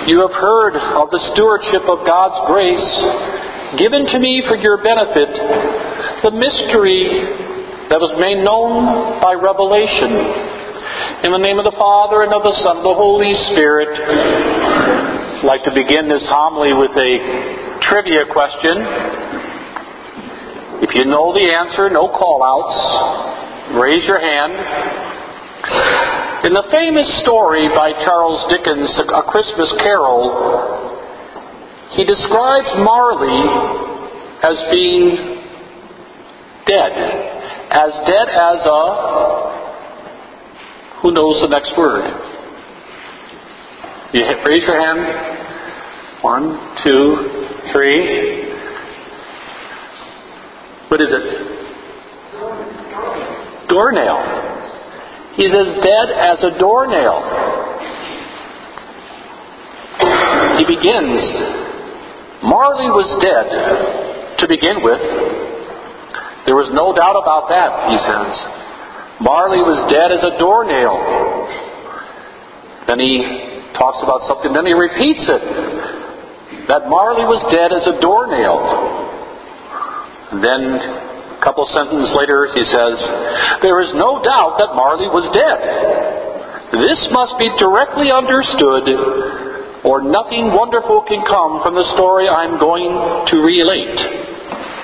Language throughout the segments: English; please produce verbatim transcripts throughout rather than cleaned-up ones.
You have heard of the stewardship of God's grace given to me for your benefit, the mystery that was made known by revelation. In the name of the Father, and of the Son, and of the Holy Spirit. I'd like to begin this homily with a trivia question. If you know the answer, no call-outs. Raise your hand. In the famous story by Charles Dickens, A Christmas Carol, he describes Marley as being dead. As dead as a... Who knows the next word? You raise your hand. One, two, three. What is it? Doornail. He's as dead as a doornail. He begins, Marley was dead to begin with. There was no doubt about that, he says. Marley was dead as a doornail. Then he talks about something, then he repeats it. That Marley was dead as a doornail. And then a couple sentences later he says, there is no doubt that Marley was dead. This must be directly understood, or nothing wonderful can come from the story I'm going to relate.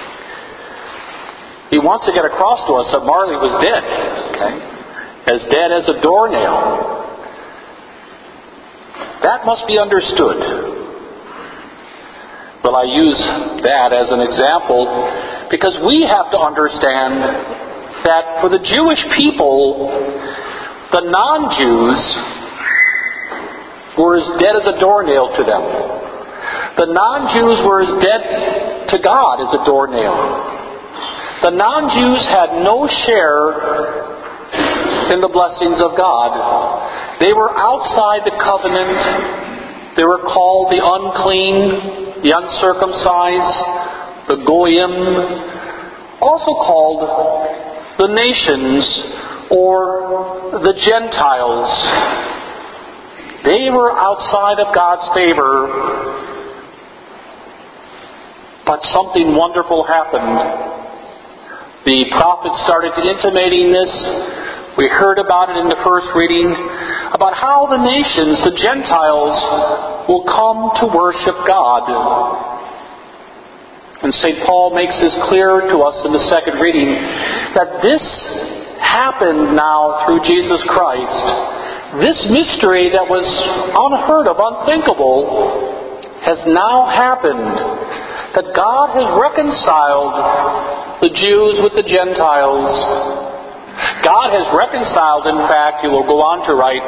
He wants to get across to us that Marley was dead, okay? As dead as a doornail. That must be understood. Well, I use that as an example because we have to understand that for the Jewish people, the non-Jews were as dead as a doornail to them. The non-Jews were as dead to God as a doornail. The non-Jews had no share in the blessings of God. They were outside the covenant. They were called the unclean, the uncircumcised, the goyim, also called the nations or the Gentiles. They were outside of God's favor. But something wonderful happened. The prophets started intimating this. We heard about it in the first reading, about how the nations, the Gentiles, will come to worship God. And Saint Paul makes this clear to us in the second reading, that this happened now through Jesus Christ. This mystery that was unheard of, unthinkable, has now happened. That God has reconciled the Jews with the Gentiles. God has reconciled, in fact, he will go on to write,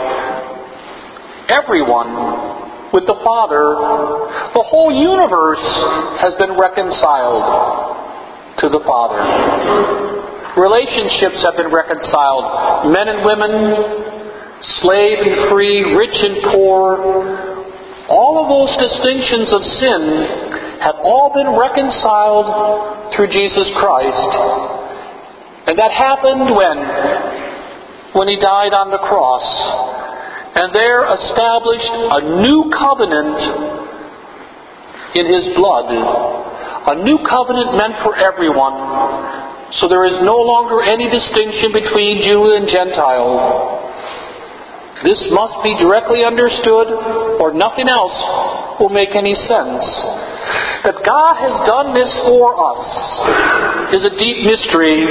everyone with the Father. The whole universe has been reconciled to the Father. Relationships have been reconciled. Men and women, slave and free, rich and poor. All of those distinctions of sin have all been reconciled through Jesus Christ. And that happened when? When He died on the cross. And there established a new covenant in His blood. A new covenant meant for everyone. So there is no longer any distinction between Jew and Gentile. This must be directly understood, or nothing else will make any sense. That God has done this for us is a deep mystery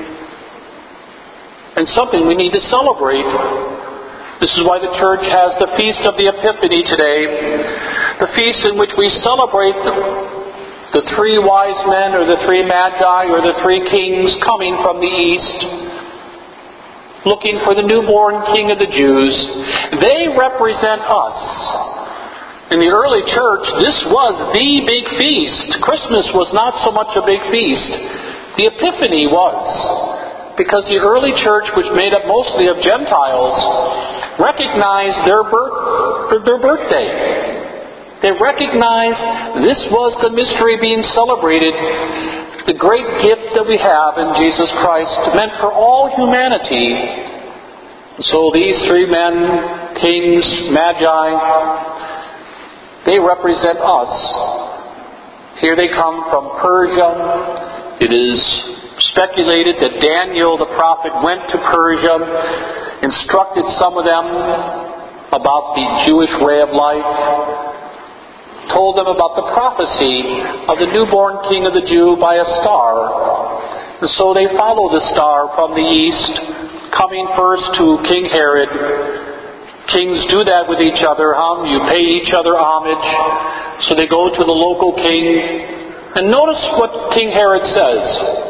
and something we need to celebrate. This is why the Church has the Feast of the Epiphany today, the feast in which we celebrate the, the three wise men, or the three magi, or the three kings coming from the east, looking for the newborn King of the Jews. They represent us. In the early church, this was the big feast. Christmas was not so much a big feast. The Epiphany was. Because the early church, which made up mostly of Gentiles, recognized their birth, their birthday. They recognized this was the mystery being celebrated, the great gift that we have in Jesus Christ, meant for all humanity. So these three men, kings, magi, They represent us. Here they come from Persia. It is speculated that Daniel the prophet went to Persia, instructed some of them about the Jewish way of life, told them about the prophecy of the newborn king of the Jew by a star. And so they follow the star from the east, coming first to King Herod. Kings do that with each other, huh? You pay each other homage. So they go to the local king. And notice what King Herod says.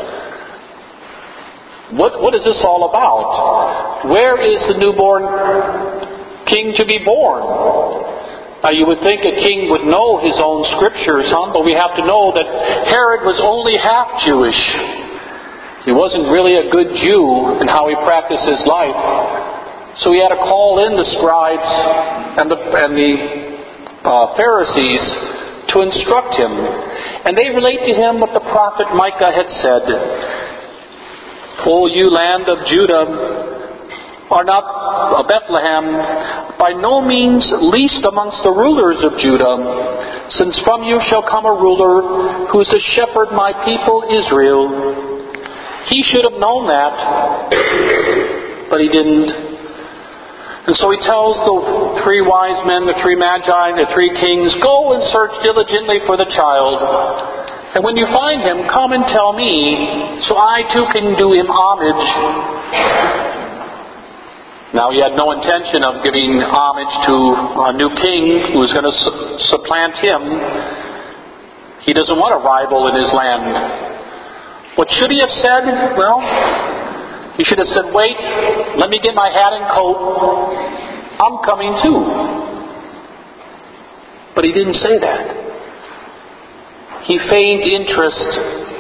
What, what is this all about? Where is the newborn king to be born? Now you would think a king would know his own scriptures, huh? But we have to know that Herod was only half Jewish. He wasn't really a good Jew in how he practiced his life. So he had to call in the scribes and the, and the uh, Pharisees to instruct him. And they relate to him what the prophet Micah had said. O you land of Judah, are not uh, Bethlehem by no means least amongst the rulers of Judah, since from you shall come a ruler who is to shepherd my people Israel. He should have known that, but he didn't. And so he tells the three wise men, the three magi, the three kings, go and search diligently for the child. And when you find him, come and tell me, so I too can do him homage. Now he had no intention of giving homage to a new king who was going to su- supplant him. He doesn't want a rival in his land. What should he have said? Well, he should have said, wait, let me get my hat and coat. I'm coming too. But he didn't say that. He feigned interest.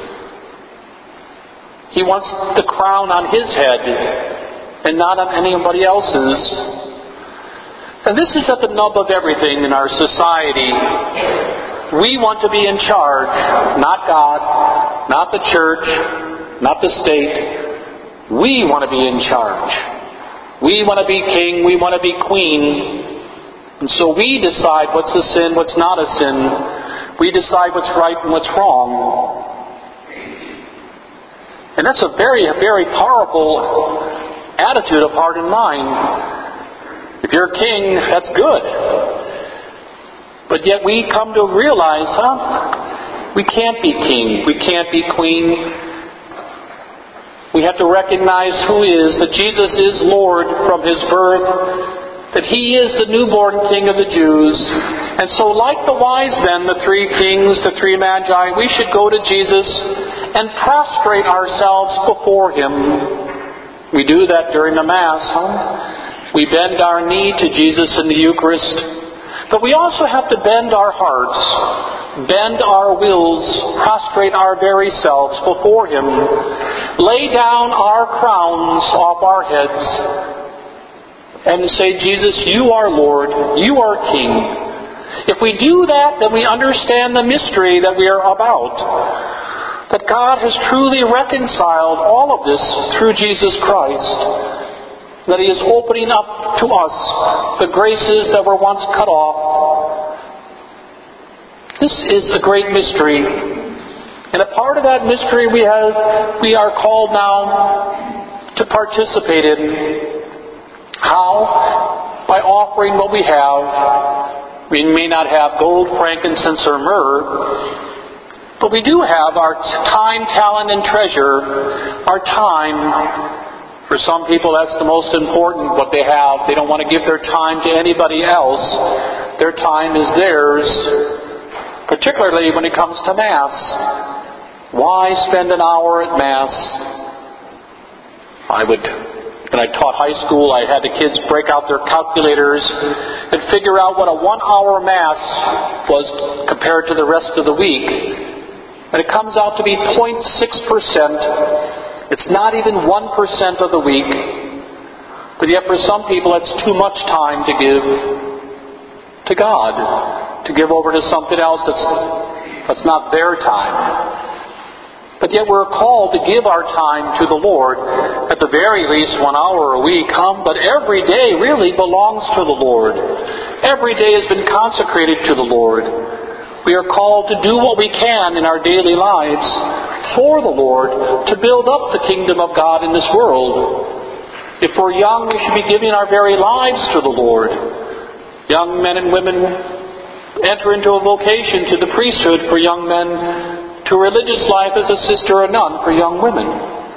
He wants the crown on his head and not on anybody else's. And this is at the nub of everything in our society. We want to be in charge, not God, not the church, not the state. We want to be in charge. We want to be king, we want to be queen. And so we decide what's a sin, what's not a sin. We decide what's right and what's wrong. And that's a very, very powerful attitude of heart and mind. If you're a king, that's good. But yet we come to realize, huh? We can't be king. We can't be queen. We have to recognize who is, that Jesus is Lord from His birth, that He is the newborn King of the Jews. And so like the wise men, the three kings, the three magi, we should go to Jesus and prostrate ourselves before Him. We do that during the Mass, huh? We bend our knee to Jesus in the Eucharist. But we also have to bend our hearts, bend our wills, prostrate our very selves before Him, lay down our crowns off our heads, and say, Jesus, you are Lord, you are King. If we do that, then we understand the mystery that we are about, that God has truly reconciled all of this through Jesus Christ. That He is opening up to us the graces that were once cut off. This is a great mystery. And a part of that mystery we have, we are called now to participate in. How? By offering what we have. We may not have gold, frankincense, or myrrh, but we do have our time, talent, and treasure. Our time. For some people, that's the most important, what they have. They don't want to give their time to anybody else. Their time is theirs, particularly when it comes to Mass. Why spend an hour at Mass? I would, when I taught high school, I had the kids break out their calculators and figure out what a one-hour Mass was compared to the rest of the week. And it comes out to be zero point six percent. It's not even one percent of the week. But yet for some people it's too much time to give to God. To give over to something else that's, that's not their time. But yet we're called to give our time to the Lord. At the very least one hour a week, come, but every day really belongs to the Lord. Every day has been consecrated to the Lord. We are called to do what we can in our daily lives for the Lord to build up the kingdom of God in this world. If we're young, we should be giving our very lives to the Lord. Young men and women enter into a vocation to the priesthood for young men, to religious life as a sister or nun for young women.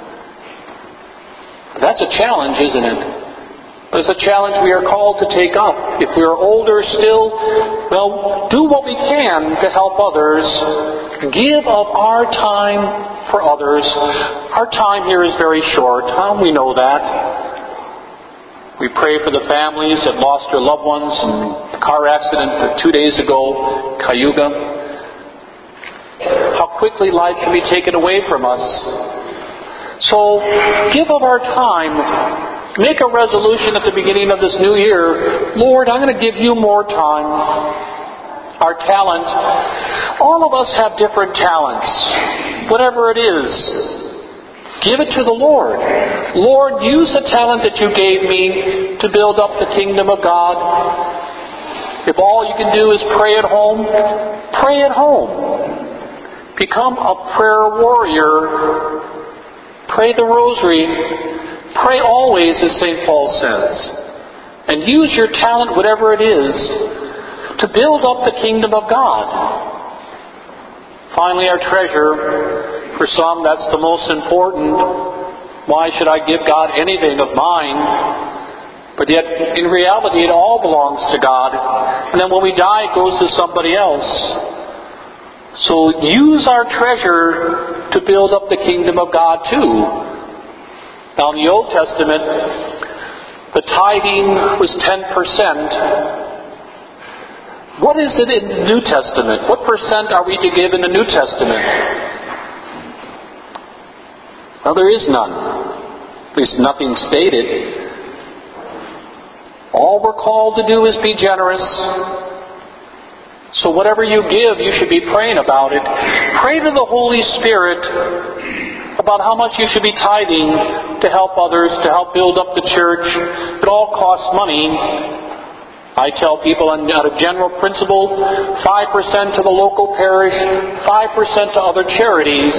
That's a challenge, isn't it? But it's a challenge we are called to take up. If we are older still, well, do what we can to help others. Give of our time for others. Our time here is very short. Huh? We know that. We pray for the families that lost their loved ones in the car accident two days ago, Cayuga. How quickly life can be taken away from us. So, give of our time. Make a resolution at the beginning of this new year. Lord, I'm going to give you more time. Our talent. All of us have different talents. Whatever it is, give it to the Lord. Lord, use the talent that you gave me to build up the kingdom of God. If all you can do is pray at home, pray at home. Become a prayer warrior. Pray the rosary. Pray always, as Saint Paul says. And use your talent, whatever it is, to build up the kingdom of God. Finally, our treasure. For some, that's the most important. Why should I give God anything of mine? But yet, in reality, it all belongs to God. And then when we die, it goes to somebody else. So use our treasure to build up the kingdom of God too. Now in the Old Testament, the tithing was ten percent. What is it in the New Testament? What percent are we to give in the New Testament? Well, there is none. At least nothing stated. All we're called to do is be generous. So whatever you give, you should be praying about it. Pray to the Holy Spirit about how much you should be tithing to help others, to help build up the church. It all costs money. I tell people on a general principle, five percent to the local parish, five percent to other charities.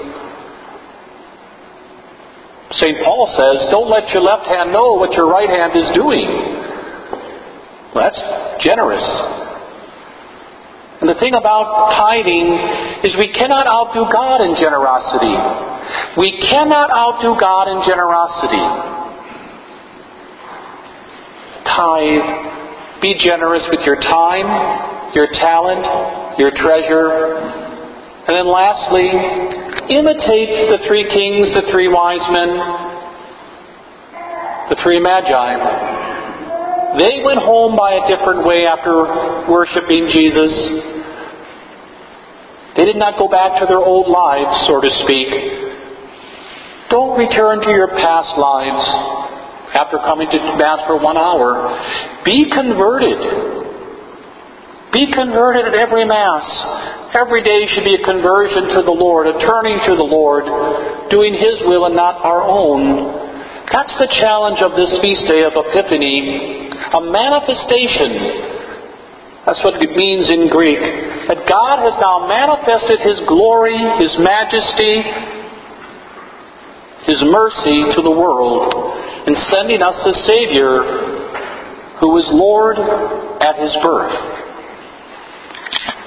Saint Paul says, don't let your left hand know what your right hand is doing. Well, that's generous. And the thing about tithing is we cannot outdo God in generosity. We cannot outdo God in generosity. Tithe. Be generous with your time, your talent, your treasure. And then lastly, imitate the three kings, the three wise men, the three magi. They went home by a different way after worshiping Jesus. They did not go back to their old lives, so to speak. Don't return to your past lives after coming to Mass for one hour. Be converted. Be converted at every Mass. Every day should be a conversion to the Lord, a turning to the Lord, doing His will and not our own. That's the challenge of this feast day of Epiphany. A manifestation. That's what it means in Greek. That God has now manifested His glory, His majesty, His mercy to the world in sending us a Savior who is Lord at His birth.